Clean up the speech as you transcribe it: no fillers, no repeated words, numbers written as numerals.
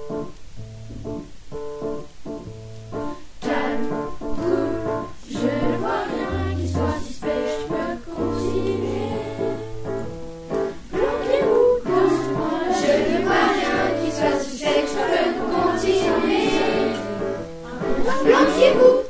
Calme-vous, je ne vois rien qui soit suspect, je peux continuer. Bloquez-vous doucement, je ne vois rien qui soit suspect, je peux continuer. Bloquez-vous.